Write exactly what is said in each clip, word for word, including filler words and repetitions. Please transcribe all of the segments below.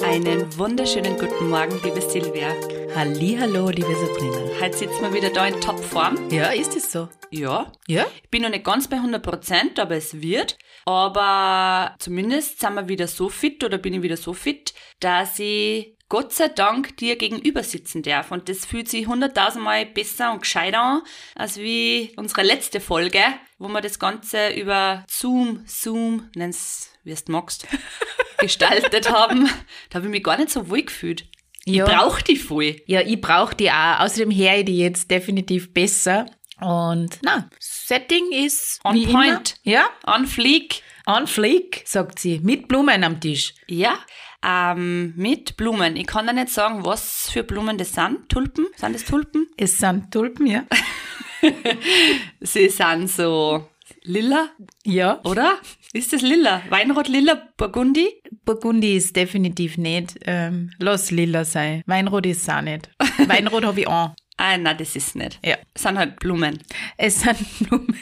Einen wunderschönen guten Morgen, liebe Silvia. Hallihallo, liebe Sabrina. Heute sitzen wir wieder da in Topform. Ja, ist es so? Ja. Ja? Ich bin noch nicht ganz bei hundert Prozent, aber es wird. Aber zumindest sind wir wieder so fit oder bin ich wieder so fit, dass ich Gott sei Dank dir gegenüber sitzen darf. Und das fühlt sich hunderttausendmal besser und gescheiter an, als wie unsere letzte Folge, wo wir das Ganze über Zoom, Zoom, nenn's, wie es magst, gestaltet haben. Da habe ich mich gar nicht so wohl gefühlt. Ja. Ich brauche die voll. Ja, ich brauche die auch. Außerdem höre ich die jetzt definitiv besser. Und na, Setting ist On wie point. Immer. Ja, On fleek. on fleek, sagt sie, mit Blumen am Tisch. Ja, ähm, mit Blumen. Ich kann da nicht sagen, was für Blumen das sind. Tulpen? Sind das Tulpen? Es sind Tulpen, ja. Sie sind so lila, Ja. oder? Ist das lila? Weinrot, lila, Burgundi? Burgundi ist definitiv nicht. Ähm, lass lila sein. Weinrot ist es auch nicht. Weinrot habe ich auch. Ah, nein, das ist nicht. Ja. Es sind halt Blumen. Es sind Blumen.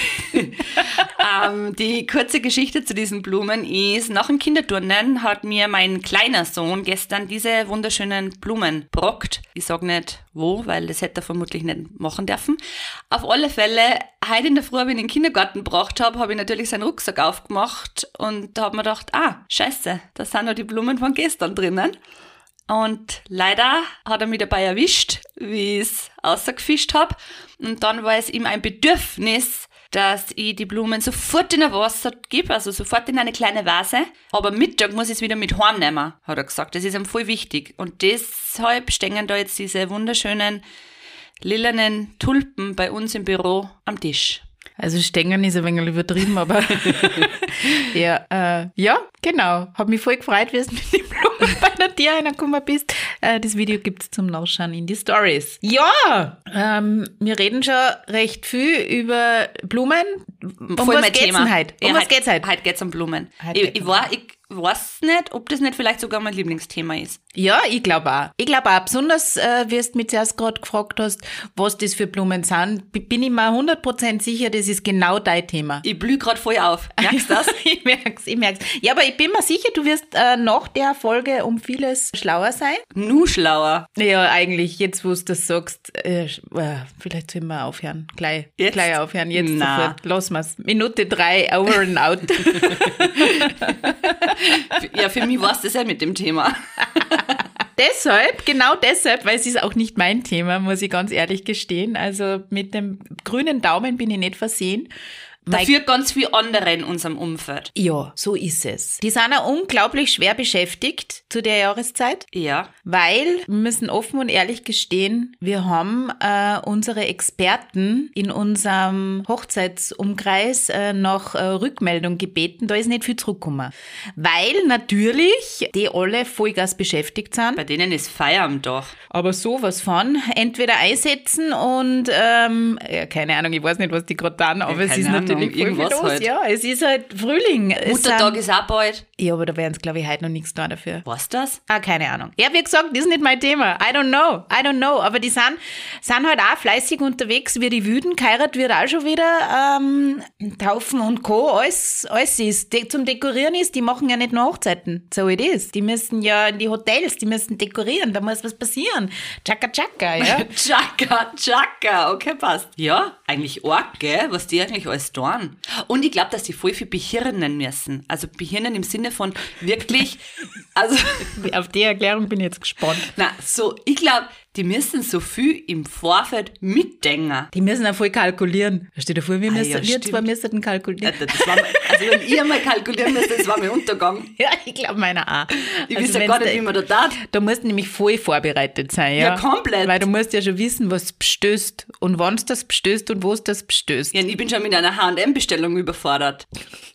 ähm, die kurze Geschichte zu diesen Blumen ist, nach dem Kinderturnen hat mir mein kleiner Sohn gestern diese wunderschönen Blumen brockt. Ich sag nicht wo, weil das hätte er vermutlich nicht machen dürfen. Auf alle Fälle, heute in der Früh, wenn ich ihn in den Kindergarten gebracht habe, habe ich natürlich seinen Rucksack aufgemacht und da habe mir gedacht, ah, scheiße, da sind noch die Blumen von gestern drinnen. Und leider hat er mich dabei erwischt, wie ich es rausgefischt habe. Und dann war es ihm ein Bedürfnis, dass ich die Blumen sofort in ein Wasser gebe, also sofort in eine kleine Vase. Aber Mittag muss ich es wieder mit heimnehmen, hat er gesagt. Das ist ihm voll wichtig. Und deshalb stehen da jetzt diese wunderschönen lilanen Tulpen bei uns im Büro am Tisch. Also Stängern ist ein wenig übertrieben, aber ja, äh, ja, genau. Hab mich voll gefreut, wie du mit den Blumen bei der Tür reingekommen bist. Äh, das Video gibt's zum Nachschauen in die Stories. Ja, ähm, wir reden schon recht viel über Blumen. Um Voll was mein geht's Thema. denn heute? Um Ja, was heute, geht's heute? Heute geht's um Blumen. Heute Ich, geht's ich, um war, ich weiß nicht, ob das nicht vielleicht sogar mein Lieblingsthema ist. Ja, ich glaube auch. Ich glaube auch, besonders, äh, wie du mich zuerst gerade gefragt hast, was das für Blumen sind, b- bin ich mir hundert Prozent sicher, das ist genau dein Thema. Ich blühe gerade voll auf. Merkst du das? ich merk's, ich merk's. Ja, aber ich bin mir sicher, du wirst äh, nach der Folge um vieles schlauer sein. Nu schlauer. Ja, eigentlich, jetzt wo du das sagst, äh, äh, vielleicht sollen wir aufhören. Gleich, Jetzt? gleich aufhören, jetzt Na. sofort. Lassen wir's. Minute drei, over and out. Ja, für mich war es das ja mit dem Thema. Deshalb, genau deshalb, weil es ist auch nicht mein Thema, muss ich ganz ehrlich gestehen. Also mit dem grünen Daumen bin ich nicht versehen. Dafür ganz viele andere in unserem Umfeld. Ja, so ist es. Die sind auch unglaublich schwer beschäftigt zu der Jahreszeit, Ja. weil wir müssen offen und ehrlich gestehen, wir haben äh, unsere Experten in unserem Hochzeitsumkreis äh, nach äh, Rückmeldung gebeten. Da ist nicht viel zurückgekommen. Weil natürlich die alle Vollgas beschäftigt sind. Bei denen ist Feier am Dach. Aber sowas von entweder einsetzen und ähm, ja, keine Ahnung, ich weiß nicht, was die gerade tun, aber Ja, es ist keine natürlich Ahnung, voll viel irgendwas los. halt. Ja, es ist halt Frühling. Es Muttertag sind- ist auch bald. Ja, aber da werden es, glaube ich, heute noch nichts da dafür. Was das? Ah, keine Ahnung. Ja, wie gesagt, das ist nicht mein Thema. I don't know. I don't know. Aber die sind, sind halt auch fleißig unterwegs, wie die Wüden. Geheirat wird auch schon wieder. Ähm, Taufen und Co. Alles, alles ist. De- zum Dekorieren ist, die machen ja nicht nur Hochzeiten. So it is. Die müssen ja in die Hotels, die müssen dekorieren. Da muss was passieren. Chaka Chaka, ja. Chaka, Chaka. Okay, passt. Ja, eigentlich arg, gell? Was die eigentlich alles tun. Und ich glaube, dass die voll viel behirnen müssen. Also behirnen im Sinne von wirklich, also, Auf die Erklärung bin ich jetzt gespannt. na, so, ich glaube, die müssen so viel im Vorfeld mitdenken. Die müssen auch voll kalkulieren. Stell dir vor, wir, Ah, müssen, ja, wir stimmt. zwei müssten kalkulieren. Alter, das war, also wenn ich einmal kalkulieren müsste, das war mein Untergang. Ja, ich glaube meiner auch. Ich Also wüsste ja wenn's gar nicht, da- wie man da tat. Da musst du nämlich voll vorbereitet sein, ja? Ja, komplett. Weil du musst ja schon wissen, was bestößt und wann es das bestößt und wo es das bestößt. Ja, und ich bin schon mit einer H und M-Bestellung überfordert.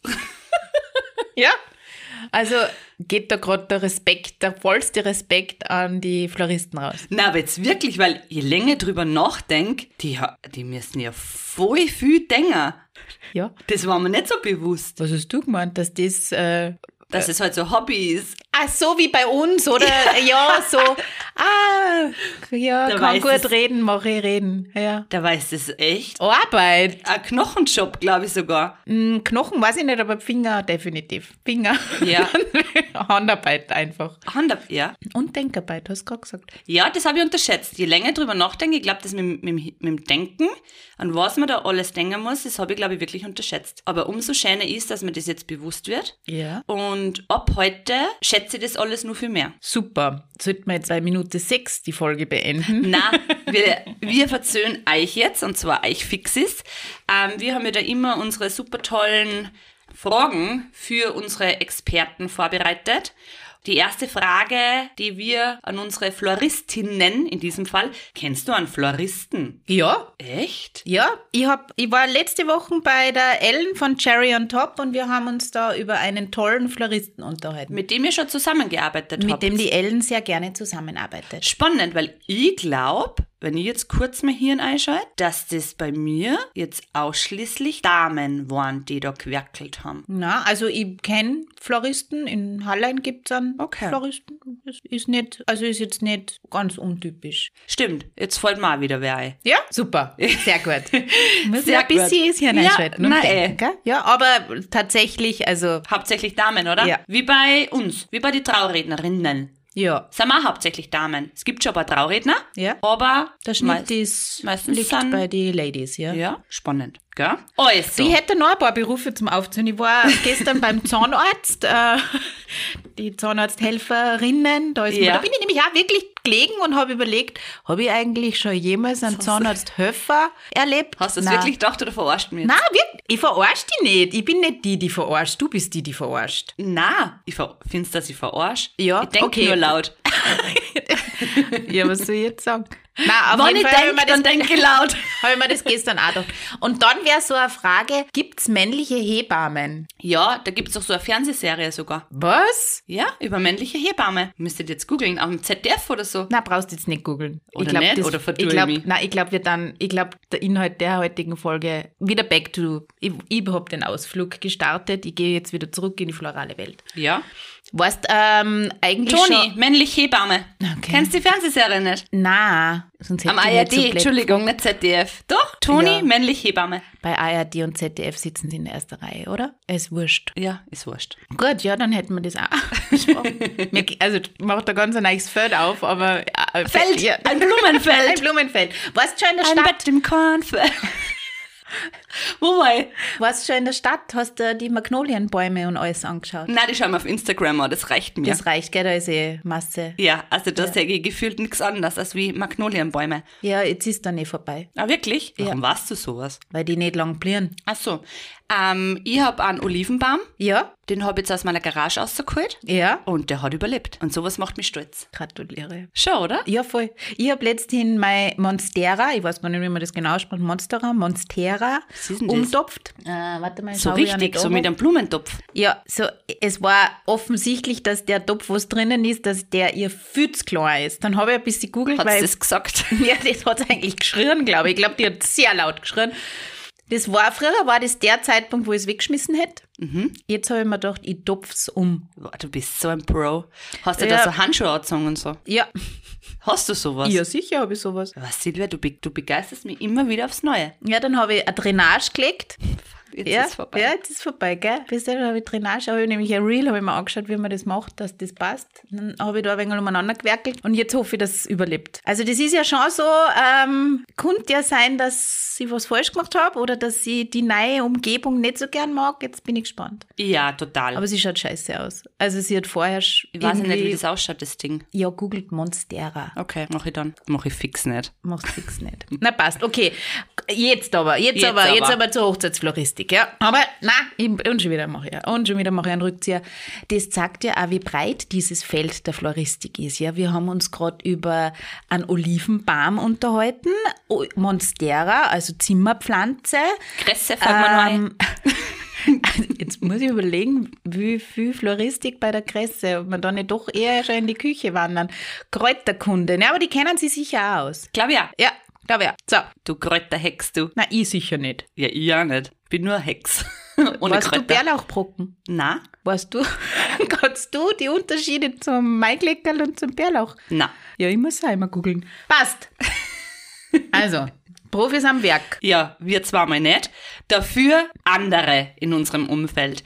Ja. Also geht da gerade der Respekt, der vollste Respekt an die Floristen raus. Na, aber jetzt wirklich, weil je länger drüber nachdenke, die, ha- die müssen ja voll viel denken. Ja. Das war mir nicht so bewusst. Was hast du gemeint, dass das äh, Dass es halt so Hobby ist. Ach so, wie bei uns, oder? Ja, so, ah, ja, Da kann weiß gut es- reden, mache ich reden. Ja. Da weiß das echt. Arbeit. Ein Knochenjob, glaube ich sogar. Hm, Knochen weiß ich nicht, aber Finger definitiv. Finger. Ja. Handarbeit einfach. Hand ab, ja. Und Denkarbeit, hast du gerade gesagt. Ja, das habe ich unterschätzt. Je länger ich drüber nachdenke, ich glaube, das mit, mit, mit dem Denken, an was man da alles denken muss, das habe ich, glaube ich, wirklich unterschätzt. Aber umso schöner ist, dass mir das jetzt bewusst wird. Ja. Und ab heute schätze ich das alles nur viel mehr. Super. Sollten wir jetzt bei Minute sechs die Folge beenden? Na, wir, wir verzöhnen euch jetzt, und zwar euch Fixis. Ähm, wir haben ja da immer unsere super tollen Fragen für unsere Experten vorbereitet. Die erste Frage, die wir an unsere Floristinnen in diesem Fall, kennst du einen Floristen? Ja. Echt? Ja, ich, hab, ich war letzte Woche bei der Ellen von Cherry on Top und wir haben uns da über einen tollen Floristen unterhalten, Mit dem ihr schon zusammengearbeitet mit habt. dem die Ellen sehr gerne zusammenarbeitet. Spannend, weil ich glaube, wenn ich jetzt kurz mein Hirn einschalte, dass das bei mir jetzt ausschließlich Damen waren, die da gewerkelt haben. Na, also ich kenne Floristen, in Hallein gibt es einen Okay. Floristen. Das ist nicht, also ist jetzt nicht ganz untypisch. Stimmt, jetzt fällt mir auch wieder wer ein. Ja, super. Sehr gut. Muss Sehr ja ein bisschen gut. das Hirn Ja, einschalten und na denken, eh. gell? Ja, aber tatsächlich, also Hauptsächlich Damen, oder? Ja. Wie bei uns, wie bei den Traurednerinnen. ja, Sind wir auch hauptsächlich Damen. Es gibt schon ein paar Trauredner, ja. aber Der Schnitt meist- ist, meistens liegt sind- bei den Ladies, ja. Ja, spannend, gell? Also, Ich hätte noch ein paar Berufe zum Aufzählen. Ich war gestern beim Zahnarzt, äh, die Zahnarzthelferinnen, da, ist mir, Ja. da bin ich nämlich auch wirklich gelegen und habe überlegt, habe ich eigentlich schon jemals einen Zahnarzthelfer erlebt? hast du es Nein. wirklich gedacht oder verarscht mich? Nein, wirklich, ich verarsche dich nicht. Ich bin nicht die, die verarscht. Du bist die, die verarscht. Nein, ich ver- findest du, dass ich verarscht? Ja, Ich denke okay. nur laut. Ja, was soll ich jetzt sagen? Nein, auf Wenn jeden ich Fall habe ich mir denke, dann das- denke ich laut. habe ich mir das gestern auch gedacht. Und dann wäre so eine Frage, gibt es männliche Hebammen? Ja, da gibt es doch so eine Fernsehserie sogar. Was? Ja, über männliche Hebamme. Müsstet ihr jetzt googeln, auf dem Z D F oder so. Na, brauchst du jetzt nicht googeln. Oder ich glaub, nicht? Das, Oder vertue ich ich glaub, mich? Nein, ich glaube, wir dann, ich glaube, der Inhalt der heutigen Folge, wieder back to, ich, ich habe den Ausflug gestartet, ich gehe jetzt wieder zurück in die florale Welt. Ja. Weißt, ähm, eigentlich Toni, schon... männliche Hebamme. Okay. Kennst du die Fernsehserie nicht? Nein, sonst hätte Am ich A R nicht so D, blöd- Entschuldigung, nicht Z D F. Doch, Toni, Ja. männliche Hebamme. Bei A R D und Z D F sitzen sie in der ersten Reihe, oder? Ist wurscht. Ja, ist wurscht. Gut, ja, dann hätten wir das auch besprochen. Mir- Also, macht da ganz ein neues Feld auf, aber... äh, Feld, ja. ein Blumenfeld. Ein Blumenfeld. Warst du schon in der Ein Stadt? Bett im Kornfeld. Wo war ich? Warst du schon in der Stadt? Hast du die Magnolienbäume und alles angeschaut? Nein, die schauen wir auf Instagram an, das reicht mir. Das reicht, gell? Da ist eh Masse. ja, also da sehe ich gefühlt nichts anderes als wie Magnolienbäume. Ja, jetzt ist dann eh vorbei, Ah, wirklich? Ja. Warum weißt du sowas? weil die nicht lang blieren. Ach so. Ähm, ich habe einen Olivenbaum, Ja, den habe ich jetzt aus meiner Garage rausgeholt ja. und der hat überlebt. Und sowas macht mich stolz. Gratuliere. Schon, oder? Ja, voll. Ich habe letzthin mein Monstera, ich weiß gar nicht, wie man das genau ausspricht, Monstera, Monstera, Was ist denn das? umtopft. Äh, warte mal, So schau ich ja richtig, nicht so an. mit einem Blumentopf. Ja, so, es war offensichtlich, dass der Topf, was drinnen ist, dass der ihr viel zu klein ist. Dann habe ich ein bisschen gegoogelt, Hat weil... das gesagt? Ja, das hat sie eigentlich geschrien, glaube ich. Ich glaube, die hat sehr laut geschrien. Das war, früher war das der Zeitpunkt, wo ich es weggeschmissen hätte. Mhm. Jetzt habe ich mir gedacht, ich topf's um. Boah, du bist so ein Pro. Hast du Ja. da so Handschuhe angezogen und so? Ja, Hast du sowas? ja sicher habe ich sowas. Was, Silvia, du, be du begeisterst mich immer wieder aufs Neue. Ja, dann habe ich eine Drainage gelegt. Jetzt Ja, ist vorbei. ja, jetzt ist vorbei, gell? Bis dahin habe ich Drainage, habe ich nämlich ein Reel, habe ich mir angeschaut, wie man das macht, dass das passt. Dann habe ich da ein wenig umeinander gewerkelt und jetzt hoffe ich, dass es überlebt. Also das ist ja schon so, ähm, könnte ja sein, dass ich was falsch gemacht habe oder dass ich die neue Umgebung nicht so gern mag. Jetzt bin ich gespannt. Ja, total. Aber sie schaut scheiße aus. Also sie hat vorher sch- ich weiß nicht, wie irgendwie- das ausschaut, das Ding. Ja, googelt Monstera. Okay, mach ich dann. Mach ich fix nicht. Macht fix nicht. Na, passt. Okay. Jetzt aber, jetzt, Jetzt aber, aber. jetzt aber zur Hochzeitsfloristik, ja. Aber, na, und schon wieder mache ich, und schon wieder mache ich einen Rückzieher. Das zeigt ja auch, wie breit dieses Feld der Floristik ist, ja. Wir haben uns gerade über einen Olivenbaum unterhalten, O- Monstera, also Zimmerpflanze. Kresse, fällt mir noch ein. Ähm, Jetzt muss ich überlegen, wie viel Floristik bei der Kresse, ob wir da nicht doch eher schon in die Küche wandern. Kräuterkunde, ne, aber die kennen sie sicher auch aus. Glaub ja. Ja, glaube ich. So, Du Kräuterhex, du. na, ich sicher nicht. Ja, ich auch nicht. Bin nur Hex. ohne Weißt Kräuter. du Bärlauchbrocken? Na, Weißt du, kannst du die Unterschiede zum Maikleckerl und zum Bärlauch? na. Ja, ich muss auch immer googeln. Passt. Also, Profis am Werk. Ja, wir zwar mal nicht, dafür andere in unserem Umfeld.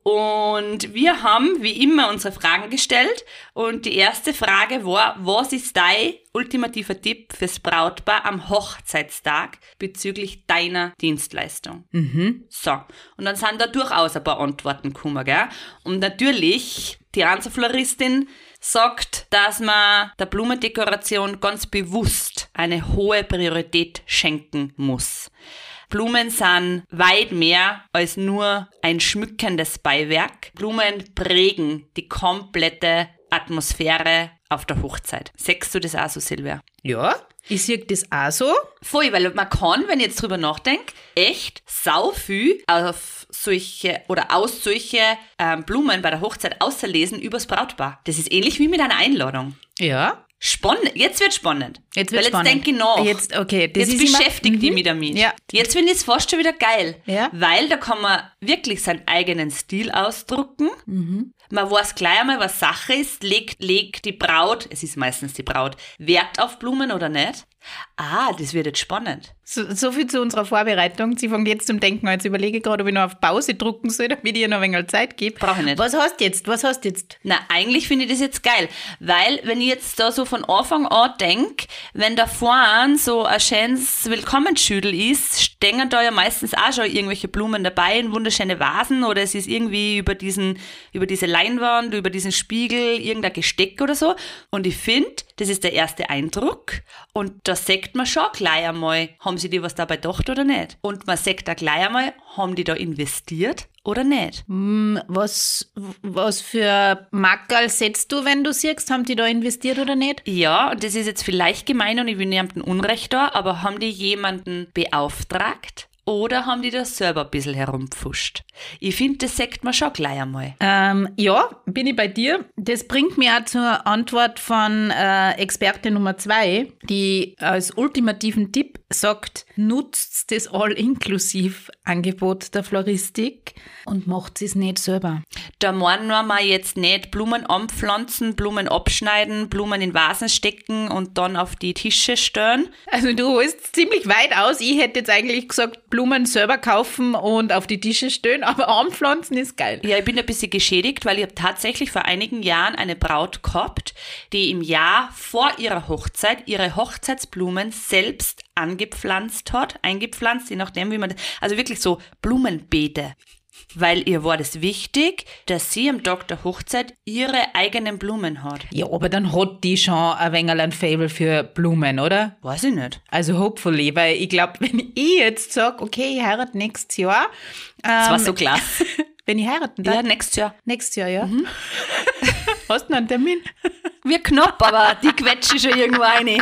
Und wir haben wie immer unsere Fragen gestellt und die erste Frage war, was ist dein ultimativer Tipp fürs Brautpaar am Hochzeitstag bezüglich deiner Dienstleistung? Mhm. So, und dann sind da durchaus ein paar Antworten gekommen, gell? Und natürlich, die Ranzerfloristin sagt, dass man der Blumendekoration ganz bewusst eine hohe Priorität schenken muss. Blumen sind weit mehr als nur ein schmückendes Beiwerk. Blumen prägen die komplette Atmosphäre auf der Hochzeit. Sagst du das auch so, Silvia? Ja, ich sehe das auch so. Voll, weil man kann, wenn ich jetzt drüber nachdenke, echt sau viel auf solche oder aus solche ähm, Blumen bei der Hochzeit auslesen übers Brautpaar. Das ist ähnlich wie mit einer Einladung. Ja. Spannend, jetzt wird spannend. Jetzt wird Weil spannend. jetzt denke ich nach. Jetzt, okay, das Jetzt ist immer- beschäftigt die Mhm. mich damit. Ja. Jetzt finde ich es fast schon wieder geil. Ja. Weil da kann man wirklich seinen eigenen Stil ausdrucken. Mhm. Man weiß gleich einmal, was Sache ist. Legt, legt die Braut, es ist meistens die Braut, Wert auf Blumen oder nicht? Ah, das wird jetzt spannend. So, so viel zu unserer Vorbereitung. Sie fängt jetzt zum Denken an. Jetzt überlege ich gerade, ob ich noch auf Pause drucken soll, damit ich ihr noch ein wenig Zeit gebe. Brauche ich nicht. Was hast du jetzt? Was hast du jetzt? Na, eigentlich finde ich das jetzt geil, weil wenn ich jetzt da so von Anfang an denke, wenn da vorne so ein schönes Willkommensschüdel ist, stehen da ja meistens auch schon irgendwelche Blumen dabei in wunderschöne Vasen oder es ist irgendwie über diesen, über diese Leinwand, über diesen Spiegel irgendein Gesteck oder so. Und ich finde, das ist der erste Eindruck und da sagt man schon gleich einmal, haben sie dir was dabei gedacht oder nicht? Und man sagt da gleich einmal, haben die da investiert oder nicht? Was, was für Mackerl setzt du, wenn du siehst, haben die da investiert oder nicht? Ja, und das ist jetzt vielleicht gemein und ich will niemandem Unrecht da, aber haben die jemanden beauftragt oder haben die da selber ein bisschen herumpfuscht? Ich finde, das sagt man schon gleich einmal. Ähm, ja, bin ich bei dir. Das bringt mich auch zur Antwort von äh, Experte Nummer zwei, die als ultimativen Tipp sagt, nutzt das All-Inklusiv-Angebot der Floristik und macht es nicht selber. Da meinen wir jetzt nicht Blumen anpflanzen, Blumen abschneiden, Blumen in Vasen stecken und dann auf die Tische stellen. Also du holst ziemlich weit aus. Ich hätte jetzt eigentlich gesagt, Blumen selber kaufen und auf die Tische stellen, aber anpflanzen ist geil. Ja, ich bin ein bisschen geschädigt, weil ich habe tatsächlich vor einigen Jahren eine Braut gehabt, die im Jahr vor ihrer Hochzeit ihre Hochzeitsblumen selbst angepflanzt hat, eingepflanzt, je nachdem, wie man das, also wirklich so Blumenbeete. Weil ihr war das wichtig, dass sie am Tag der Hochzeit ihre eigenen Blumen hat. Ja, aber dann hat die schon ein wenig ein Faible für Blumen, oder? Weiß ich nicht. Also hopefully, weil ich glaube, wenn ich jetzt sage, okay, ich heirate nächstes Jahr. Das war ähm, so klasse. Wenn ich heiraten darf. Ja, nächstes Jahr. Nächstes Jahr, ja. Mhm. Hast du noch einen Termin? Wir knapp, aber die quetsche schon irgendwo rein.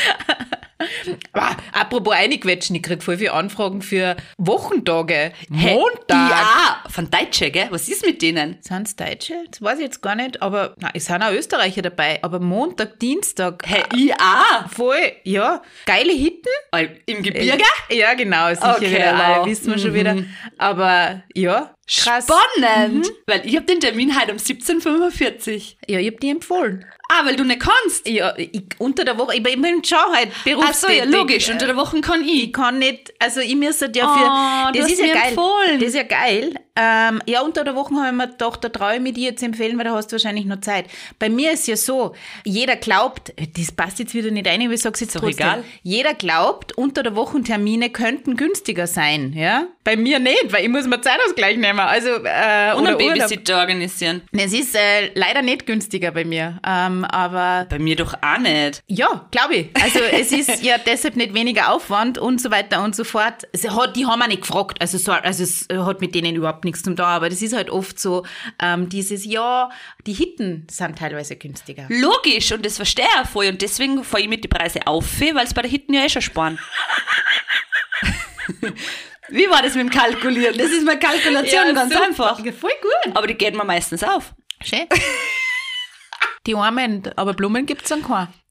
Aber apropos einquetschen, ich kriege voll viele Anfragen für Wochentage. Hey, Montag. Ja, von Deutsche, gell? Was ist mit denen? Sind es Deutsche? Das weiß ich jetzt gar nicht, aber nein, es sind auch Österreicher dabei. Aber Montag, Dienstag. Hey, ich auch. Voll, ja. Geile Hitten. Im Gebirge? Ja, genau, sicher Okay, wieder. wow. Wissen wir schon wieder. Aber ja, krass. Spannend. Mhm. Weil ich habe den Termin heute um siebzehn Uhr fünfundvierzig. Ja, ich hab die empfohlen. Ah, weil du nicht kannst. Ja, ich, unter der Woche, ich bin schon halt berufstätig. Ach so, ja, logisch. Unter der Woche kann ich. Ich kann nicht, also ich müsste ja für, Oh, du das hast ist ja mir geil. empfohlen. Das ist ja geil. Ähm, ja, unter der Woche habe ich mir gedacht, da traue ich mir die jetzt empfehlen, weil da hast du wahrscheinlich noch Zeit. Bei mir ist ja so, jeder glaubt, das passt jetzt wieder nicht rein, aber ich sage es jetzt Doch trotzdem. egal. Jeder glaubt, unter der Wochentermine könnten günstiger sein, ja? Bei mir nicht, weil ich muss mir Zeitausgleich nehmen. Also, äh, Und oder einen Urlaub. Babysitter organisieren. Es ist äh, leider nicht günstiger bei mir, ähm, aber Bei mir doch auch nicht. ja, glaube ich. Also es ist ja deshalb nicht weniger Aufwand und so weiter und so fort. Es hat, die haben auch nicht gefragt, also, so, also es hat mit denen überhaupt nichts zum tun, aber das ist halt oft so, ähm, dieses, ja, die Hitten sind teilweise günstiger. Logisch, und das verstehe ich auch voll. Und deswegen fahre ich mit die Preise auf, weil es bei der Hitten ja eh schon sparen. Wie war das mit dem Kalkulieren? Das ist meine Kalkulation, Ja, ganz super. einfach. Ja, voll gut. Aber die geht mir meistens auf. Schön. Die Armen, aber Blumen gibt es dann keine.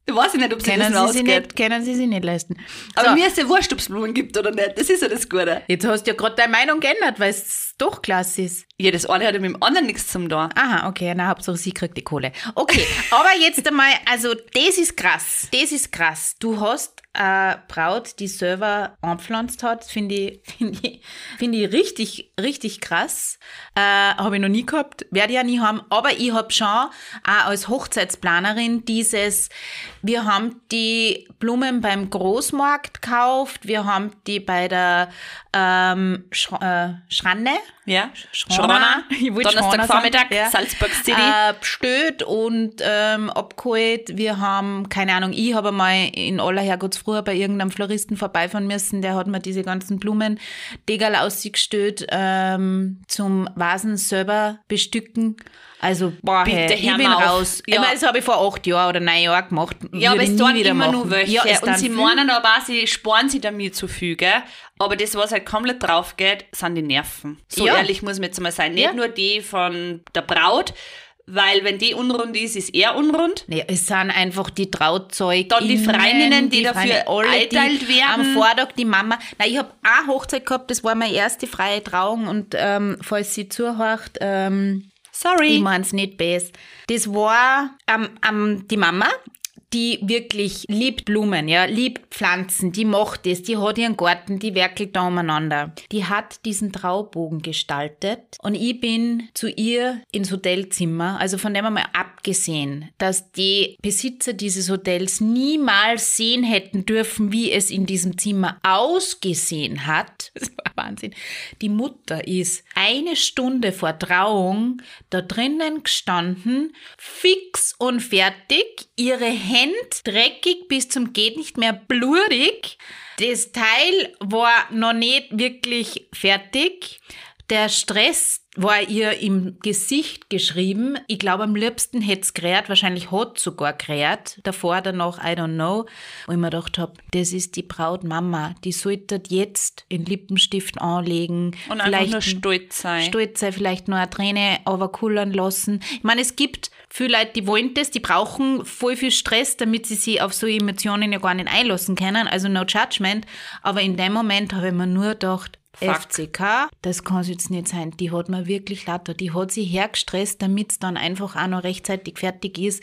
Ich weiß nicht, ob sie Können das noch sie, sich ausgeht. nicht, können sie sich nicht leisten. Aber So, mir ist ja wurscht, ob es Blumen gibt oder nicht. Das ist ja das Gute. jetzt hast du ja gerade deine Meinung geändert, weil es doch klasse ist. Ja, das eine hat ja mit dem anderen nichts zum tun. Aha, okay, na Hauptsache sie kriegt die Kohle. Okay, aber jetzt einmal, also das ist krass, das ist krass. Du hast eine Braut, die selber anpflanzt hat, finde ich, finde ich, finde ich richtig, richtig krass. Äh, habe ich noch nie gehabt, werde ich ja nie haben, aber ich habe schon auch als Hochzeitsplanerin dieses, wir haben die Blumen beim Großmarkt gekauft, wir haben die bei der ähm, Sch äh, Schranne, Ja, Schranner, ich wollte Schranner Donnerstagvormittag, sagen, ja. Salzburg City. Äh, bestellt und ähm, abgeholt. Wir haben, keine Ahnung, ich habe mal in aller Herrgottsfrühe bei irgendeinem Floristen vorbeifahren müssen, der hat mir diese ganzen Blumen Degerl ausgestellt ähm, zum Vasen selber bestücken. Also, boah, Bitte, hey, ich hör bin mal auf. raus. Ja. Ich meine, das habe ich vor acht Jahren oder neun Jahren gemacht. Ja, aber Würde es ich nie tun wieder immer machen. nur welche. Ja, es und dann sie viel. meinen aber auch, sie sparen sich damit zu viel, gell? Aber das, was halt komplett drauf geht, sind die Nerven. So Ja. ehrlich muss man jetzt mal sein. Nicht Ja. nur die von der Braut, weil wenn die unrund ist, ist er unrund. Nee, es sind einfach die Trauzeuginnen, Dann die Freundinnen, die dafür Freundinnen, alle, eingeteilt die werden. am Vortag die Mama. Nein, ich habe eine Hochzeit gehabt, das war meine erste freie Trauung und ähm, falls sie zuhört, ähm, Sorry. ich mein's nicht best. Das war ähm, ähm, die Mama, die wirklich liebt Blumen, ja, liebt Pflanzen, die macht das, die hat ihren Garten, die werkelt da umeinander. Die hat diesen Traubogen gestaltet und ich bin zu ihr ins Hotelzimmer, also von dem einmal abgesehen, dass die Besitzer dieses Hotels niemals sehen hätten dürfen, wie es in diesem Zimmer ausgesehen hat. Das war Wahnsinn. Die Mutter ist eine Stunde vor Trauung da drinnen gestanden, fix und fertig, ihre Hände dreckig bis zum geht nicht mehr, blurig. Das Teil war noch nicht wirklich fertig. Der Stress war ihr im Gesicht geschrieben. Ich glaube, am liebsten hätte es gerät, wahrscheinlich hat sogar gerät, davor, danach, I don't know. Wo ich mir gedacht habe, das ist die Brautmama, die sollte jetzt den Lippenstift anlegen. Und einfach nur stolz sein. Stolz sein, vielleicht nur eine Träne aber kullern lassen. Ich meine, es gibt viele Leute, die wollen das, die brauchen voll viel Stress, damit sie sich auf so Emotionen ja gar nicht einlassen können, also no judgment. Aber in dem Moment habe ich mir nur gedacht, Fuck. F C K, das kann es jetzt nicht sein. Die hat mir wirklich lauter. Die hat sich hergestresst, damit es dann einfach auch noch rechtzeitig fertig ist.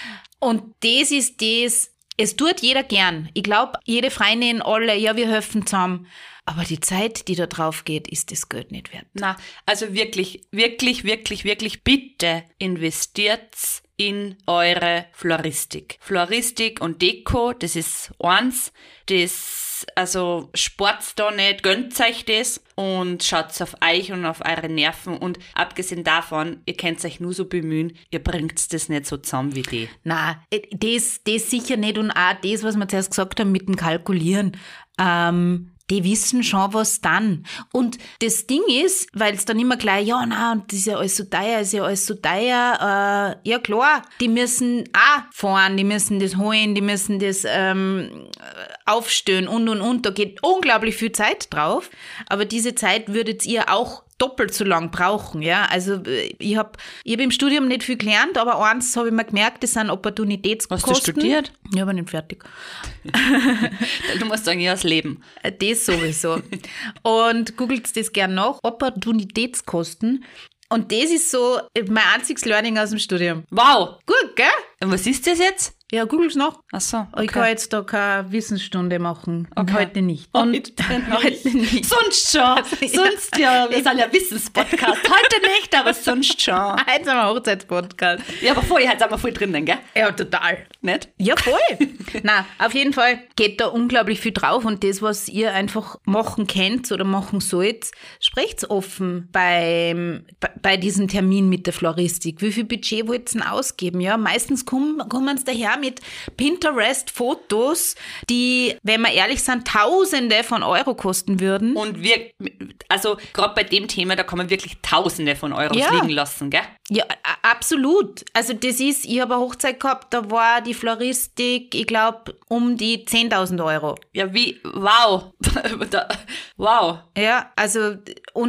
Und das ist das, es tut jeder gern. Ich glaube, jede Freundin, alle, ja, wir helfen zusammen. Aber die Zeit, die da drauf geht, ist das Geld nicht wert. Na, also wirklich, wirklich, wirklich, wirklich, bitte investiert in eure Floristik. Floristik und Deko, das ist eins, das, also sport's da nicht, gönnt euch das und schaut auf euch und auf eure Nerven und abgesehen davon, ihr könnt euch nur so bemühen, ihr bringt das nicht so zusammen wie die. Na, das, das sicher nicht und auch das, was wir zuerst gesagt haben mit dem Kalkulieren, ähm, die wissen schon, was dann. Und das Ding ist, weil es dann immer gleich, ja, na, und das ist ja alles so teuer, ist ja alles so teuer, äh, ja klar, die müssen auch fahren, die müssen das holen, die müssen das ähm, aufstellen und, und, und. Da geht unglaublich viel Zeit drauf, aber diese Zeit würdet ihr auch doppelt so lang brauchen, ja. Also ich habe ich hab im Studium nicht viel gelernt, aber eins habe ich mir gemerkt, das sind Opportunitätskosten. Hast du studiert? Ja, aber nicht fertig. Du musst sagen, ja, das Leben. Das sowieso. Und googelt das gern nach. Opportunitätskosten. Und das ist so mein einziges Learning aus dem Studium. Wow! Gut, gell? Und was ist das jetzt? Ja, googel's nach. Ach so, okay. Ich kann jetzt da keine Wissensstunde machen. Und Okay. heute nicht. Und Und heute nicht. sonst schon. Sonst ja, wir sind ja Wissenspodcast. Heute nicht, aber sonst schon. Heute sind wir Hochzeitspodcast. Ja, aber vorher halt sind wir voll drinnen, gell? Ja, total. Nicht? Ja, voll. Na, auf jeden Fall geht da unglaublich viel drauf und das, was ihr einfach machen könnt oder machen sollt, sprecht's offen beim, bei, bei diesem Termin mit der Floristik. Wie viel Budget wollt ihr denn ausgeben? Ja, meistens kommen, kommen sie daher mit Pinterest-Fotos, die, wenn wir ehrlich sind, Tausende von Euro kosten würden. Und wir, also gerade bei dem Thema, da kann man wirklich Tausende von Euros Ja. liegen lassen, gell? Ja, a- absolut. Also das ist, ich habe eine Hochzeit gehabt, da war die Floristik, ich glaube, um die zehntausend Euro. Ja, wie, wow. Da- wow. Ja, also und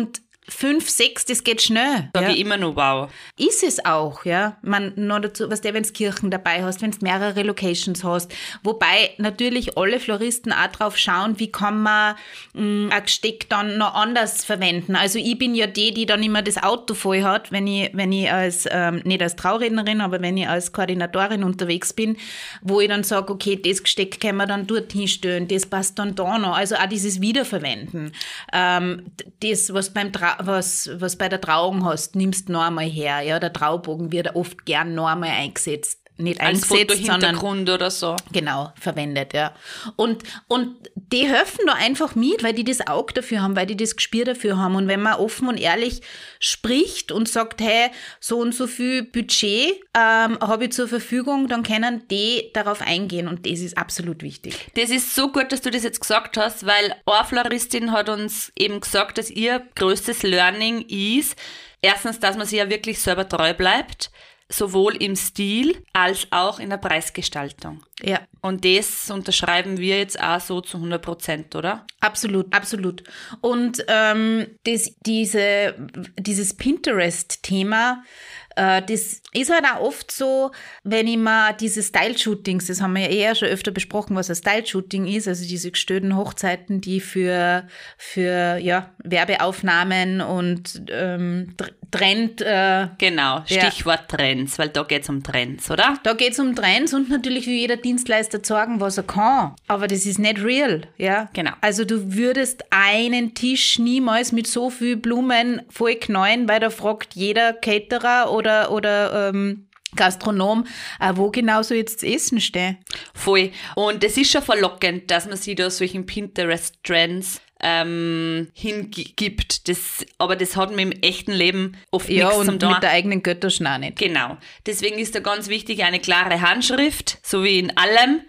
fünf, sechs, das geht schnell. Sag ja. ich immer noch wow. Ist es auch, ja. Man, noch dazu, was der, wenn du Kirchen dabei hast, wenn du mehrere Locations hast. Wobei natürlich alle Floristen auch drauf schauen, wie kann man mh, ein Gesteck dann noch anders verwenden. Also ich bin ja die, die dann immer das Auto voll hat, wenn ich, wenn ich als, ähm, nicht als Traurednerin, aber wenn ich als Koordinatorin unterwegs bin, wo ich dann sage, okay, das Gesteck können wir dann dort hinstellen, das passt dann da noch. Also auch dieses Wiederverwenden. Ähm, das, was beim Trau- was, was bei der Trauung hast, nimmst noch einmal her. Ja, der Traubogen wird oft gern noch einmal eingesetzt. Nicht Als eingesetzt, sondern Fotohintergrund oder so. genau, verwendet, ja. Und, und die helfen da einfach mit, weil die das Auge dafür haben, weil die das Gespür dafür haben. Und wenn man offen und ehrlich spricht und sagt, hey, so und so viel Budget ähm, habe ich zur Verfügung, dann können die darauf eingehen und das ist absolut wichtig. Das ist so gut, dass du das jetzt gesagt hast, weil eine Floristin hat uns eben gesagt, dass ihr größtes Learning ist, erstens, dass man sich ja wirklich selber treu bleibt, sowohl im Stil als auch in der Preisgestaltung. Ja. Und das unterschreiben wir jetzt auch so zu hundert Prozent, oder? Absolut, absolut. Und ähm, das, diese, dieses Pinterest-Thema, äh, das ist halt auch oft so, wenn ich mal diese Style-Shootings, das haben wir ja eher schon öfter besprochen, was ein Style-Shooting ist, also diese gestörten Hochzeiten, die für, für ja, Werbeaufnahmen und ähm, Trend... Äh, Genau, Stichwort ja. Trends, weil da geht es um Trends, oder? Da geht es um Trends und natürlich will jeder Dienstleister sagen, was er kann. Aber das ist nicht real, ja. Genau. Also du würdest einen Tisch niemals mit so viel Blumen voll knallen, weil da fragt jeder Caterer oder, oder ähm, Gastronom, äh, wo genau so jetzt das Essen steht. Voll. Und es ist schon verlockend, dass man sich da solchen Pinterest-Trends ähm, hingibt. Das, aber das hat mit dem echten Leben oft ja, nichts zum tun. Ja, und mit der eigenen Götterschen auch nicht. Genau. Deswegen ist da ganz wichtig eine klare Handschrift, so wie in allem.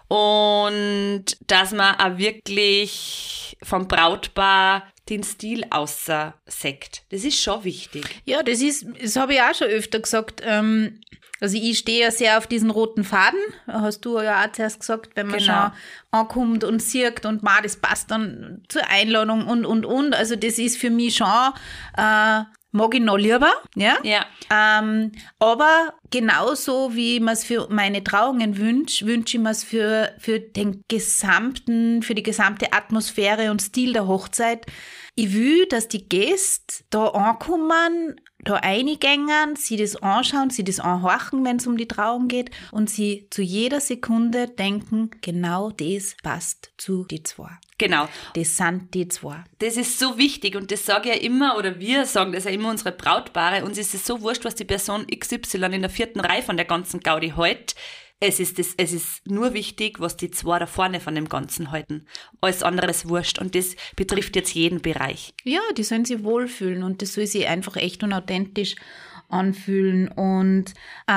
Und dass man auch wirklich vom Brautpaar den Stil aussagt. Das ist schon wichtig. Ja, das ist, das habe ich auch schon öfter gesagt. Ähm, also ich stehe ja sehr auf diesen roten Faden, hast du ja auch zuerst gesagt, wenn man genau. schon ankommt und sieht und ma, das passt dann zur Einladung und, und, und. Also das ist für mich schon, äh, mag ich noch lieber, ja. ja. Ähm, aber genauso wie ich mir es für meine Trauungen wünsche, wünsche ich mir es für, für den gesamten, für die gesamte Atmosphäre und Stil der Hochzeit. Ich will, dass die Gäste da ankommen, da reingängen, sie das anschauen, sie das anhorchen, wenn es um die Trauung geht und sie zu jeder Sekunde denken, genau das passt zu die zwei. Genau. Das sind die zwei. Das ist so wichtig und das sage ich ja immer, oder wir sagen das ja immer unsere Brautpaare, uns ist es so wurscht, was die Person X Y in der vierten Reihe von der ganzen Gaudi hält. Es ist, das, es ist nur wichtig, was die zwei da vorne von dem Ganzen halten. Alles andere ist wurscht und das betrifft jetzt jeden Bereich. Ja, die sollen sich wohlfühlen und das soll sich einfach echt und authentisch anfühlen und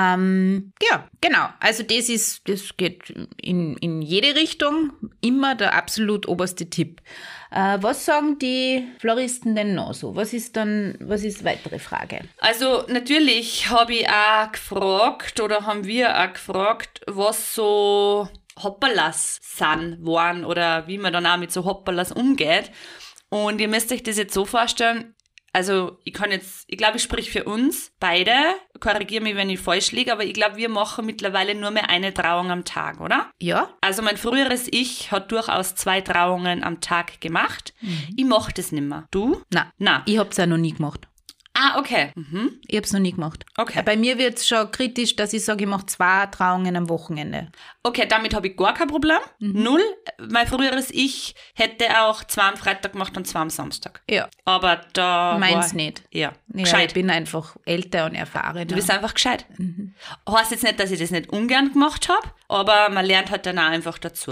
ähm, ja, genau. Also das ist, das geht in, in jede Richtung, immer der absolut oberste Tipp. Äh, was sagen die Floristen denn noch so? Was ist dann, was ist die weitere Frage? Also natürlich habe ich auch gefragt oder haben wir auch gefragt, was so Hopperlas sind, waren oder wie man dann auch mit so Hopperlas umgeht. Und ihr müsst euch das jetzt so vorstellen, also ich kann jetzt, ich glaube, ich sprich für uns beide, korrigiere mich, wenn ich falsch liege, aber ich glaube, wir machen mittlerweile nur mehr eine Trauung am Tag, oder? Ja. Also mein früheres Ich hat durchaus zwei Trauungen am Tag gemacht. Mhm. Ich mache das nicht mehr. Du? Nein. Nein. Ich habe es auch noch nie gemacht. Ah, okay. Mhm. Ich habe es noch nie gemacht. Okay. Bei mir wird es schon kritisch, dass ich sage, ich mache zwei Trauungen am Wochenende. Okay, damit habe ich gar kein Problem. Mhm. Null. Mein früheres Ich hätte auch zwei am Freitag gemacht und zwei am Samstag. Ja. Aber da Meins war, nicht. Ja, ja, gescheit. Ich bin einfach älter und erfahrener. Du bist einfach gescheit. Mhm. Heißt jetzt nicht, dass ich das nicht ungern gemacht habe, aber man lernt halt dann auch einfach dazu.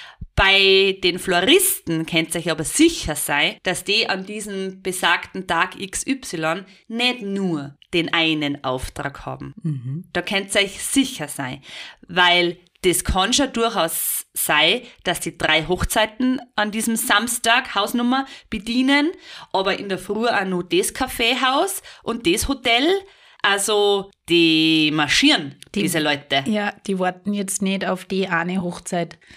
Bei den Floristen könnt ihr euch aber sicher sein, dass die an diesem besagten Tag X Y nicht nur den einen Auftrag haben. Mhm. Da könnt ihr euch sicher sein, weil das kann schon durchaus sein, dass die drei Hochzeiten an diesem Samstag Hausnummer bedienen, aber in der Früh auch noch das Kaffeehaus und das Hotel. Also die marschieren, die, diese Leute. Ja, die warten jetzt nicht auf die eine Hochzeit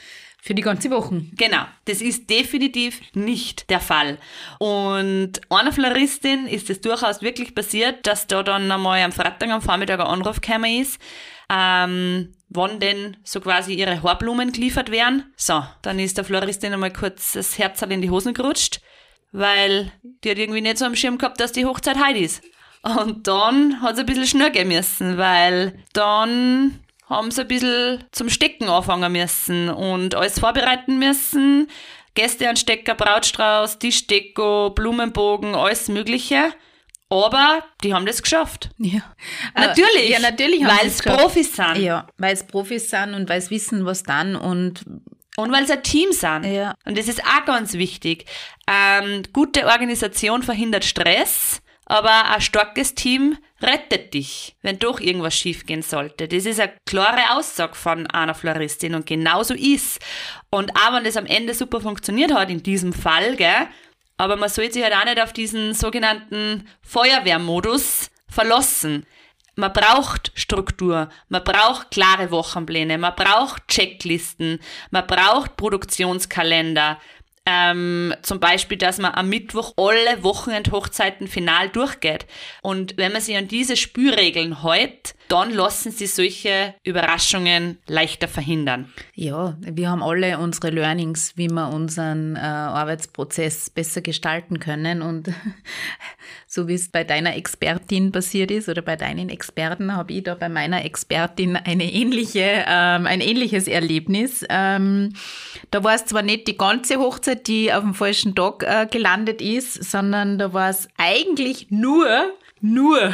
Für die ganze Woche. Genau, das ist definitiv nicht der Fall. Und einer Floristin ist es durchaus wirklich passiert, dass da dann einmal am Freitag am Vormittag ein Anruf gekommen ist, ähm, wann denn so quasi ihre Haarblumen geliefert werden. So, dann ist der Floristin einmal kurz das Herz in die Hosen gerutscht, weil die hat irgendwie nicht so am Schirm gehabt, dass die Hochzeit heute ist. Und dann hat es ein bisschen schnell gehen müssen, weil dann haben sie ein bisschen zum Stecken anfangen müssen und alles vorbereiten müssen. Gästeanstecker, Brautstrauß, Tischdeko, Blumenbogen, alles Mögliche. Aber die haben das geschafft. Ja. Natürlich, ja, natürlich weil es Profis sind. Ja, weil es Profis sind und weil es wissen, was dann und Und weil es ein Team sind. Ja. Und das ist auch ganz wichtig. Ähm, gute Organisation verhindert Stress, aber ein starkes Team rettet dich, wenn doch irgendwas schiefgehen sollte. Das ist eine klare Aussage von einer Floristin und genauso ist. Und auch wenn das am Ende super funktioniert hat, in diesem Fall, gell, aber man sollte sich halt auch nicht auf diesen sogenannten Feuerwehrmodus verlassen. Man braucht Struktur, man braucht klare Wochenpläne, man braucht Checklisten, man braucht Produktionskalender. Ähm, zum Beispiel, dass man am Mittwoch alle Wochenendhochzeiten final durchgeht. Und wenn man sich an diese Spielregeln hält, dann lassen sich solche Überraschungen leichter verhindern. Ja, wir haben alle unsere Learnings, wie wir unseren äh, Arbeitsprozess besser gestalten können. Und so wie es bei deiner Expertin passiert ist oder bei deinen Experten, habe ich da bei meiner Expertin eine ähnliche, ähm, ein ähnliches Erlebnis. Ähm, da war es zwar nicht die ganze Hochzeit, die auf dem falschen Tag äh, gelandet ist, sondern da war es eigentlich nur Nur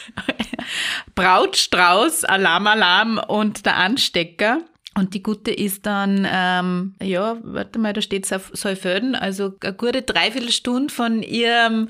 Brautstrauß, Alarm, Alarm und der Anstecker. Und die Gute ist dann, ähm, ja, warte mal, da steht es auf Saalfelden, also eine gute Dreiviertelstunde von ihrem,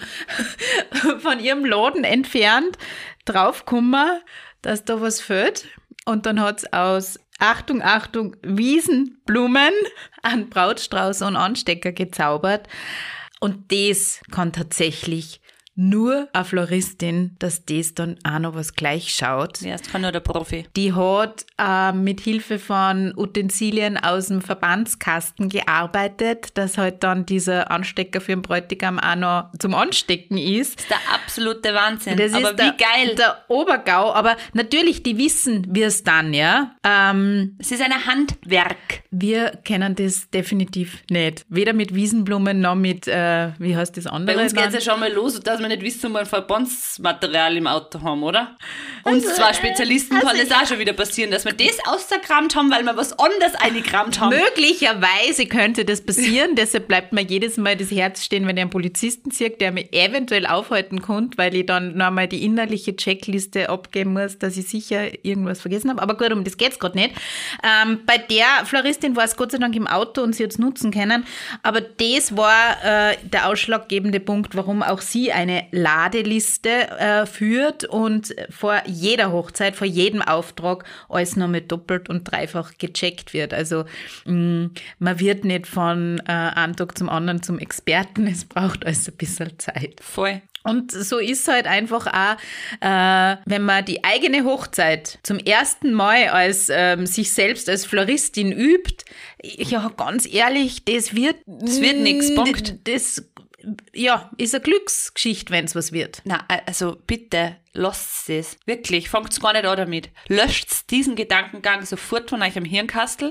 von ihrem Laden entfernt draufgekommen, dass da was fehlt. Und dann hat es aus, Achtung, Achtung, Wiesenblumen einen Brautstrauß und Anstecker gezaubert. Und das kann tatsächlich nur eine Floristin, dass das dann auch noch was gleich schaut. Ja, das kann nur der Profi. Die hat äh, mit Hilfe von Utensilien aus dem Verbandskasten gearbeitet, dass halt dann dieser Anstecker für den Bräutigam auch noch zum Anstecken ist. Das ist der absolute Wahnsinn. Das aber ist wie der, geil. Der Obergau, aber natürlich, die wissen wir es dann, ja. Ähm, Es ist ein Handwerk. Wir kennen das definitiv nicht. Weder mit Wiesenblumen noch mit, äh, wie heißt das andere? Bei uns geht es dann? ja schon mal los, dass wir nicht wissen, ob wir ein Verbandsmaterial im Auto haben, oder? Uns also, zwei Spezialisten also kann es auch schon wieder passieren, dass wir das ausgerammt haben, weil wir was anderes eingerammt haben. Möglicherweise könnte das passieren, deshalb bleibt mir jedes Mal das Herz stehen, wenn ich einen Polizisten sehe, der mich eventuell aufhalten kann, weil ich dann noch einmal die innerliche Checkliste abgeben muss, dass ich sicher irgendwas vergessen habe. Aber gut, um das geht es gerade nicht. Ähm, bei der Floristin war es Gott sei Dank im Auto und sie hat es nutzen können, aber das war äh, der ausschlaggebende Punkt, warum auch sie eine Ladeliste äh, führt und vor jeder Hochzeit, vor jedem Auftrag alles nochmal doppelt und dreifach gecheckt wird. Also mh, man wird nicht von äh, einem Tag zum anderen zum Experten, es braucht also ein bisschen Zeit. Voll. Und so ist halt einfach auch, äh, wenn man die eigene Hochzeit zum ersten Mal als ähm, sich selbst als Floristin übt, ja, ganz ehrlich, das wird... Das wird nix, Punkt. Das, ja, ist eine Glücksgeschichte, wenn es was wird. Na, also bitte, lasst es. Wirklich, fangt gar nicht an damit. Löscht diesen Gedankengang sofort von euch am Hirnkastel.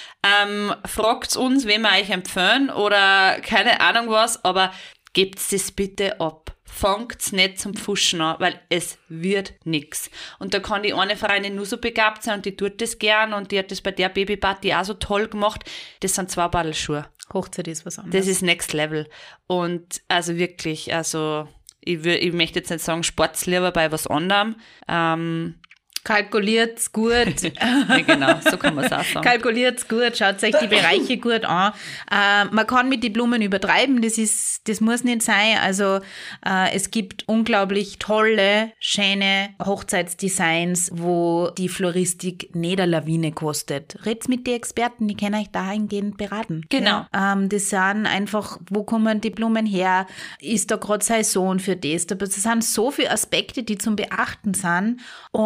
Ähm, fragt uns, wem wir euch empfehlen oder keine Ahnung was, aber gebt es bitte ab. Fangt's nicht zum Pfuschen an, weil es wird nix. Und da kann die eine Vereine nur so begabt sein und die tut das gern und die hat das bei der Babyparty auch so toll gemacht. Das sind zwei Badelschuhe. Hochzeit ist was anderes. Das ist Next Level. Und also wirklich, also ich, will, ich möchte jetzt nicht sagen, sport's lieber bei was anderem. Ähm, Kalkuliert's gut. ja, genau, so kann man es auch sagen. Kalkuliert's gut, schaut euch die Bereiche gut an. Äh, man kann mit den Blumen übertreiben, das ist, das muss nicht sein. Also äh, es gibt unglaublich tolle, schöne Hochzeitsdesigns, wo die Floristik nicht eine Lawine kostet. Red's mit den Experten, die können euch dahingehend beraten. Genau. Ja, ähm, das sind einfach, wo kommen die Blumen her? Ist da gerade Saison für das? Das sind so viele Aspekte, die zum Beachten sind. Und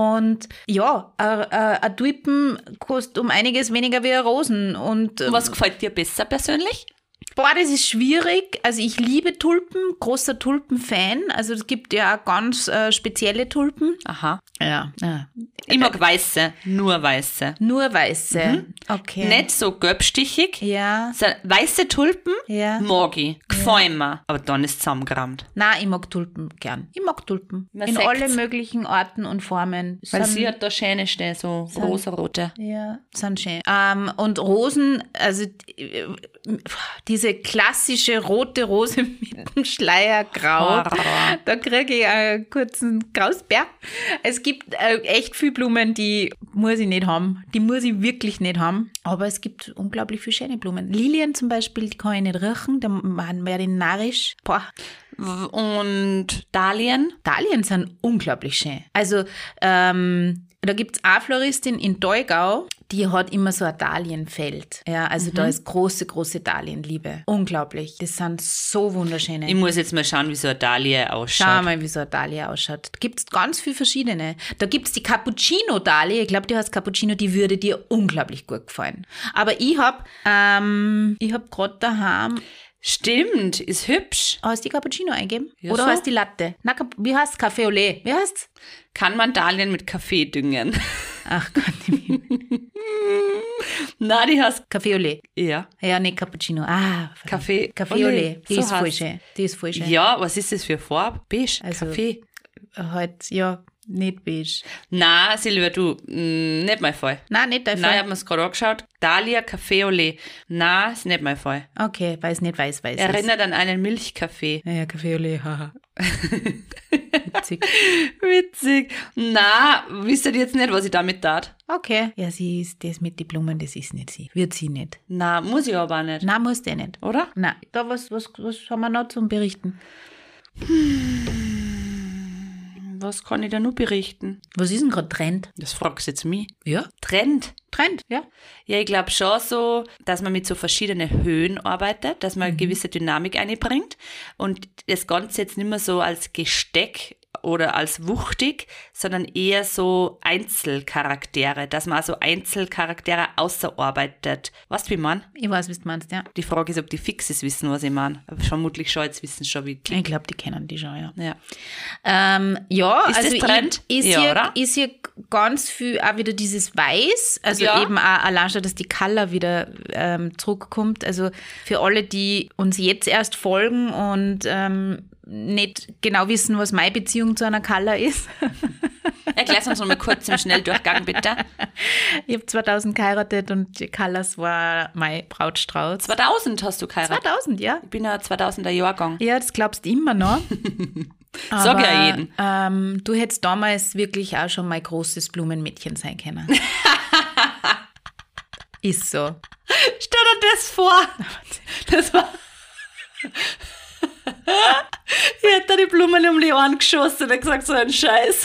Und ja, ein Tulpen kostet um einiges weniger wie eine Rosen. Und, Und was gefällt dir besser persönlich? Boah, das ist schwierig. Also ich liebe Tulpen, großer Tulpen-Fan. Also es gibt ja auch ganz äh, spezielle Tulpen. Aha. Ja. ja. Ich mag weiße, nur weiße. Nur weiße. Mhm. Okay. Nicht so gelbstichig. Ja. So, weiße Tulpen Ja. mag ich, gefallen mir. Aber dann ist es zusammengerammt. Nein, ich mag Tulpen gern. Ich mag Tulpen. Man In sieht's. alle möglichen Arten und Formen. Weil Sind- sie hat da schöne stehen, so rosarote. Ja, sind schön. Ähm, und Rosen, also äh, diese klassische rote Rose mit dem Schleier grau, da kriege ich einen kurzen Grausbär. Es gibt äh, echt viele Blumen, die muss ich nicht haben. Die muss ich wirklich nicht haben. Aber es gibt unglaublich viele schöne Blumen. Lilien zum Beispiel, die kann ich nicht riechen, da wäre ich narrisch. Boah. Und Dahlien? Dahlien sind unglaublich schön. Also, ähm, da gibt es eine Floristin in Daugau, die hat immer so ein Dahlienfeld. Ja, also Mhm. da ist große, große Dahlienliebe. Unglaublich. Das sind so wunderschöne. Ich muss jetzt mal schauen, wie so eine Dahlie ausschaut. Schau mal, wie so eine Dahlie ausschaut. Da gibt es ganz viele verschiedene. Da gibt es die Cappuccino-Dahlie. Ich glaube, die heißt Cappuccino, die würde dir unglaublich gut gefallen. Aber ich habe ähm, ich hab gerade daheim. Stimmt, ist hübsch. Hast du die Cappuccino eingeben? Ja, Oder so. hast du die Latte? Na, Cap- wie heißt Café au lait? Wie heißt's? Kann man Dahlien mit Kaffee düngen? Ach Gott, Na, die heißt Café au lait. ja. Ja, nicht Cappuccino. Ah, Kaffee. Café au lait. Die So ist voll heißt's. schön. Die ist voll schön. Ja, was ist das für Farbe? Beige, Also- Kaffee. Halt, ja, nicht beige. Na, Silvia, du, mh, nicht mein Fall. Nein, nicht dein Nein, ich Fall. habe mir es gerade angeschaut. Dahlia Café au lait. Na, ist nicht mein Fall. Okay, weiß nicht, weiß, weiß. Erinnert an einen Milchkaffee. Ja, ja, Café au lait, haha. Witzig. Witzig. Na, wisst ihr jetzt nicht, was ich damit tat? Okay. Ja, sie ist das mit den Blumen, das ist nicht sie. Wird sie nicht. Na, muss ich aber auch nicht. Nein, muss der nicht. Oder? Nein. Da, was, was, was haben wir noch zum Berichten? Was kann ich da nur berichten? Was ist denn gerade Trend? Das fragst du jetzt mich. Ja. Trend. Trend, ja. Ja, ich glaube schon so, dass man mit so verschiedenen Höhen arbeitet, dass man eine gewisse Dynamik einbringt und das Ganze jetzt nicht mehr so als Gesteck oder als wuchtig, sondern eher so Einzelcharaktere, dass man also Einzelcharaktere außerarbeitet. Weißt du, wie man? Ich weiß, was du meinst, ja. Die Frage ist, ob die Fixes wissen, was ich meine. Aber vermutlich schon, jetzt wissen sie schon, wie es Ich glaube, die kennen die schon, ja. ja. Ähm, ja, Ist also das Trend? ich, ist, Ja, hier, oder? ist hier ganz viel auch wieder dieses Weiß, also Ja. eben auch allein schon, dass die Color wieder ähm, zurückkommt. Also für alle, die uns jetzt erst folgen und ähm, nicht genau wissen, was meine Beziehung zu einer Color ist. Erklär's uns noch mal kurz im Schnelldurchgang, bitte. Ich habe zweitausend geheiratet und die Colors war mein Brautstrauß. zweitausend hast du geheiratet. zweitausend, ja. Ich bin ein zweitausender Jahrgang. Ja, das glaubst du immer noch. Sag ja Aber, jeden. Ähm, du hättest damals wirklich auch schon mein großes Blumenmädchen sein können. Ist so. Stell dir das vor. Das war... Ich hätte da die Blumen um die Ohren geschossen und gesagt, so ein Scheiß.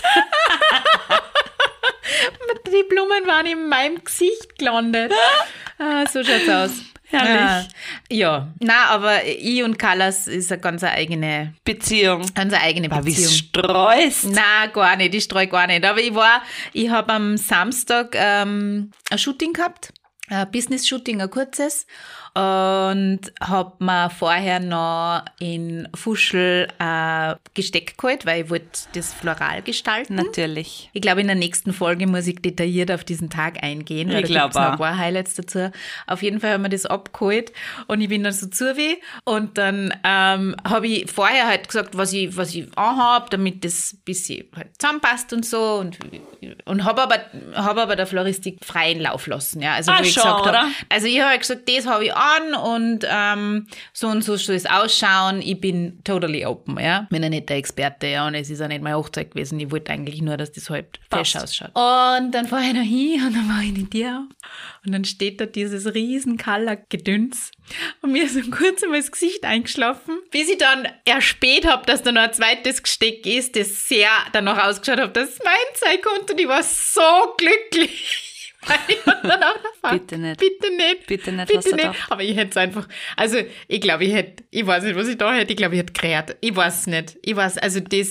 Die Blumen waren in meinem Gesicht gelandet. Ah, so schaut's aus. Herrlich. Ja, na, aber ich und Colors ist eine ganz eigene, Beziehung. ganz eigene Aber wie Beziehung. streust. Na, gar nicht, ich streue gar nicht. Aber ich war, ich habe am Samstag ähm, ein Shooting gehabt, ein Business-Shooting, ein kurzes. Und habe mir vorher noch in Fuschel äh, Gesteck geholt, weil ich wollte das floral gestalten. Natürlich. Ich glaube, in der nächsten Folge muss ich detailliert auf diesen Tag eingehen. Weil Ich da glaub gibt's noch auch. ein paar Highlights dazu. Auf jeden Fall haben wir das abgeholt und ich bin dann so zu wie und dann ähm, habe ich vorher halt gesagt, was ich, was ich anhab, damit das ein bisschen halt zusammenpasst und so und, und habe aber, hab aber der Floristik freien Lauf lassen. Ja? Also, Ah, wo ich schon, gesagt oder? habe, also ich habe halt gesagt, das habe ich an und ähm, so und so soll es ausschauen. Ich bin totally open, ja. Bin ja nicht der Experte, ja, und es ist auch nicht meine Hochzeit gewesen. Ich wollte eigentlich nur, dass das halt Passt. fesch ausschaut. Und dann fahre ich noch hin und dann war ich in dir und dann steht da dieses riesen Color-Gedöns und mir ist so kurz einmal das Gesicht eingeschlafen, bis ich dann erspäht habe, dass da noch ein zweites Gesteck ist, das sehr danach ausgeschaut hat, dass es mein sein konnte und ich war so glücklich. Ich hab dann auch gefragt, Bitte nicht. Bitte nicht. Bitte nicht, Bitte hast du nicht. gedacht. Aber ich hätte es einfach, also ich glaube, ich hätte, ich weiß nicht, was ich da hätte, ich glaube, ich hätte gerät. Ich weiß es nicht. Ich weiß, also das,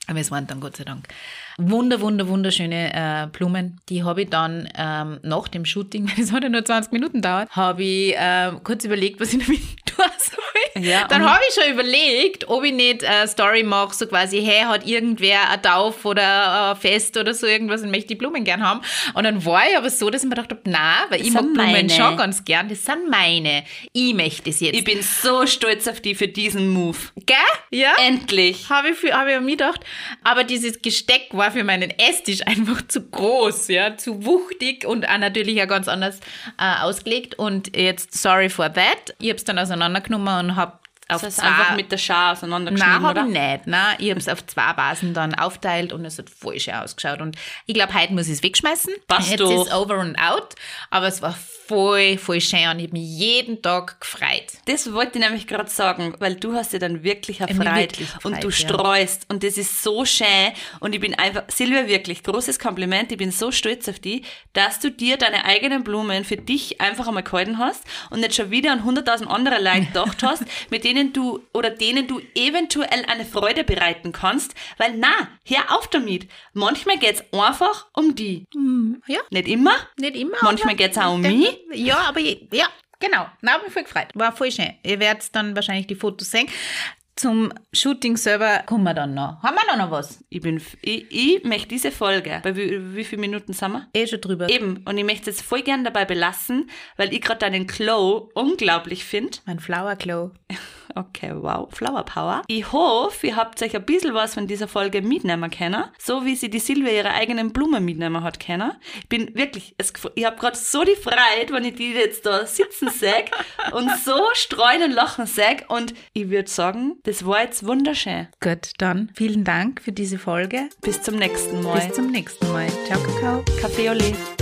Aber es waren dann Gott sei Dank wunder, wunder, wunderschöne äh, Blumen. Die habe ich dann ähm, nach dem Shooting, weil es hat ja nur zwanzig Minuten dauert, habe ich ähm, kurz überlegt, was ich damit tun soll. Ja, dann habe ich schon überlegt, ob ich nicht eine Story mache, so quasi, hey, hat irgendwer ein Tauf oder ein Fest oder so irgendwas und möchte die Blumen gern haben. Und dann war ich aber so, dass ich mir gedacht habe, nein, weil ich mag Blumen meine. schon ganz gern, das sind meine. Ich möchte es jetzt. Ich bin so stolz auf dich für diesen Move. Gell? Ja. Endlich. Habe ich, für, hab ich an mich gedacht. Aber dieses Gesteck war für meinen Esstisch einfach zu groß, ja, zu wuchtig und auch natürlich auch ganz anders äh, ausgelegt. Und jetzt, sorry for that, ich habe es dann auseinandergenommen und habe auf das heißt zwei, einfach mit der Schar auseinandergeschnitten, nein, oder? Nein, habe ich nicht. Nein, ich habe es auf zwei Basen dann aufteilt und es hat voll schön ausgeschaut. Und ich glaube, heute muss ich es wegschmeißen. Passt Jetzt doch. ist over and out. Aber es war voll, voll schön und ich habe mich jeden Tag gefreut. Das wollte ich nämlich gerade sagen, weil du hast dir dann wirklich erfreut, wirklich erfreut und du ja. streust und das ist so schön und ich bin einfach, Silvia, wirklich, großes Kompliment, ich bin so stolz auf dich, dass du dir deine eigenen Blumen für dich einfach einmal gehalten hast und nicht schon wieder an hunderttausend andere Leute gedacht hast, mit denen du oder denen du eventuell eine Freude bereiten kannst, weil na, hör auf damit. Manchmal geht's einfach um die. Ja. Nicht immer. Nicht immer. Manchmal geht's auch um mich. Ja, aber je, ja, genau. Na, habe mich voll gefreut. War voll schön. Ihr werdet dann wahrscheinlich die Fotos sehen. Zum Shooting selber kommen wir dann noch. Haben wir da noch was? Ich, bin, ich, ich möchte diese Folge, bei wie, wie viele Minuten sind wir? Eh schon drüber. Eben, und ich möchte es jetzt voll gern dabei belassen, weil ich gerade deinen Glow unglaublich finde. Mein Flower Glow. Okay, wow, Flower Power. Ich hoffe, ihr habt euch ein bisschen was von dieser Folge mitnehmen können, so wie sie die Silvia ihre eigenen Blumen mitnehmen hat können. Ich bin wirklich, es, ich habe gerade so die Freude, wenn ich die jetzt da sitzen sehe und so streuen und lachen sehe und ich würde sagen, das war jetzt wunderschön. Gut, dann vielen Dank für diese Folge. Bis zum nächsten Mal. Bis zum nächsten Mal. Ciao, Kakao. Kaffee Olé.